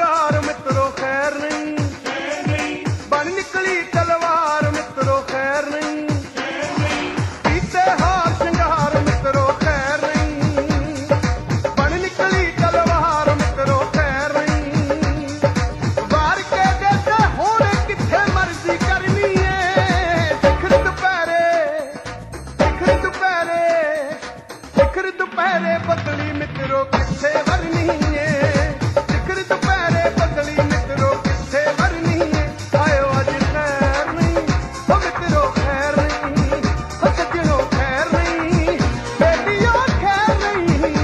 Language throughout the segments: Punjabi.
ਸ਼ਿੰਗਾਰ ਮਿੱਤਰੋ ਖੈਰ ਨਹੀਂ, ਬਣ ਨਿਕਲੀ ਤਲਵਾਰ ਮਿੱਤਰੋ ਖੈਰ ਨਹੀਂ, ਕੀਤੇ ਹਾਰ ਸ਼ਿੰਗਾਰ ਮਿੱਤਰੋ ਖੈਰ ਨਹੀਂ, ਬਣ ਨਿਕਲੀ ਤਲਵਾਰ ਮਿੱਤਰੋ ਖੈਰ ਨਹੀਂ, ਵਾਰ ਕੇ ਦੇ ਹੁਣ ਕਿੱਥੇ ਮਰਜ਼ੀ ਕਰਨੀ ਏ, ਸਿਖਰ ਦੁਪਹਿਰੇ ਬਦਲੀ ਮਿੱਤਰੋ ਕਿੱਥੇ ਵਰਨੀ ਏ, ਸਿਖਰ ਦੁਪਹਿਰੇ ਬਦਲੀ ਮਿੱਤਰੋ ਕਿੱਥੇ ਵਰਨੀ ਏ, ਆਇਓ ਅੱਜ ਖੈਰ ਨਹੀਂ ਉਹ ਮਿੱਤਰੋ ਖੈਰ ਨਹੀਂ, ਉਹ ਸੱਜਣੋ ਖੈਰ ਨਹੀਂ, ਬੇਟੀਓ ਖੈਰ ਨਹੀਂ।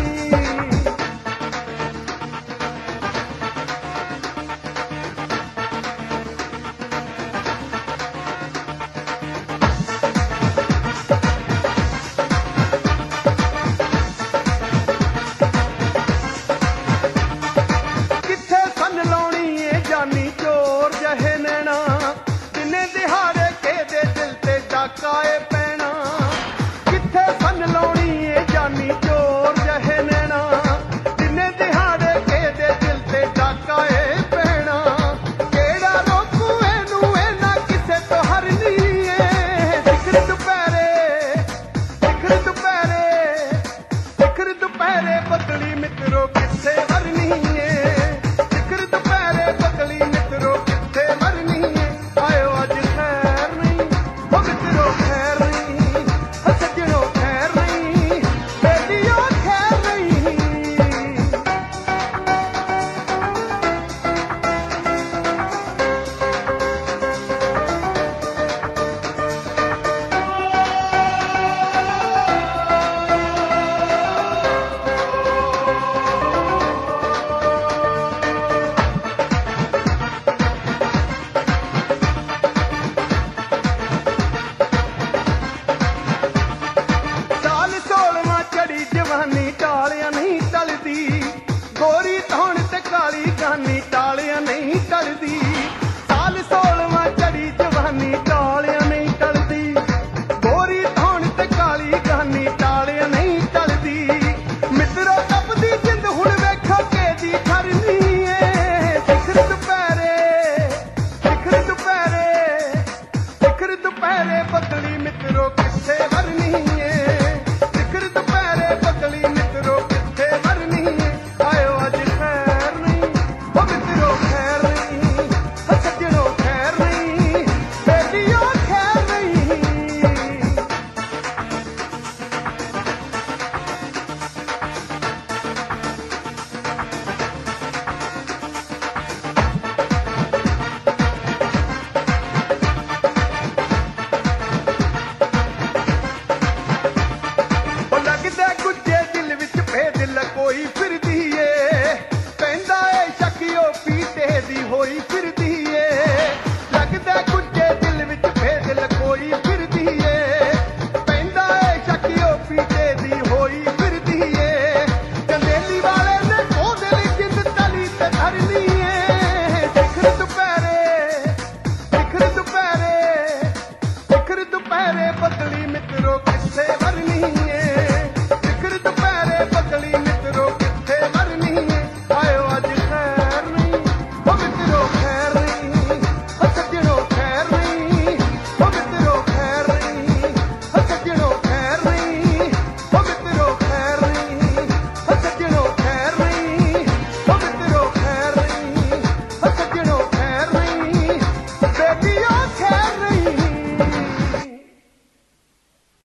ਜਾਨੀ ਚੋਰ ਜਹੇ ਨੈਣਾ, ਦਿਨੇ ਦਿਹਾੜੇ ਕਿਹਦੇ ਦਿਲ ਤੇ ਡਾਕਾ ਏ ਪੈਣਾ, ਕਿੱਥੇ ਫਨ ਲਾਉਣੀ ਏ ਜਾਨੀ ਚੋਰ ਜਹੇ ਨੈਣਾ, ਦਿਨੇ ਦਿਹਾੜੇ ਕਿਹਦੇ ਦਿਲ ਤੇ ਡਾਕਾ ਏ ਪੈਣਾ, ਕਿਹੜਾ ਰੋਕੂ ਇਹਨੂੰ ਨਾ ਕਿਸੇ ਤੋਂ ਹਰਨੀ ਏ, ਸਿਖਰ ਦੁਪਹਿਰੇ ਬਦਲੀ ਮਿੱਤਰੋ ਕਿੱਥੇ ਵਰਨੀ ਏ, ਜਵਾਨੀ ਟਾਲਿਆਂ ਨਹੀਂ ਟਲਦੀ, ਗੋਰੀ ਧੌਣ ਤੇ ਕਾਲੀ ਗਾਨੀ